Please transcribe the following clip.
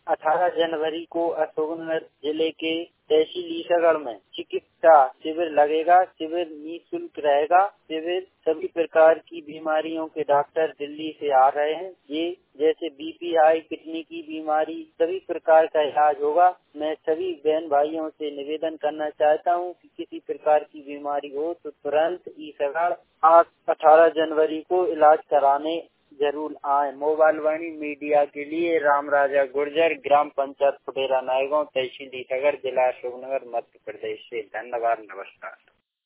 18 जनवरी को अशोकनगर जिले के तहसील ईसागढ़ में चिकित्सा शिविर लगेगा। शिविर निःशुल्क रहेगा। शिविर सभी प्रकार की बीमारियों के डॉक्टर दिल्ली से आ रहे हैं। ये जैसे बीपीआई, किडनी की बीमारी, सभी प्रकार का इलाज होगा। मैं सभी बहन भाइयों से निवेदन करना चाहता हूँ कि किसी प्रकार की बीमारी हो तो तुरंत ईसागढ़ 18 जनवरी को इलाज कराने जरूर आए। मोबाइल वाणी मीडिया के लिए राम राजा गुर्जर, ग्राम पंचायत फुटेरा नायगांव, तहसील ईसागढ़, जिला अशोकनगर, मध्य प्रदेश से। धन्यवाद, नमस्कार।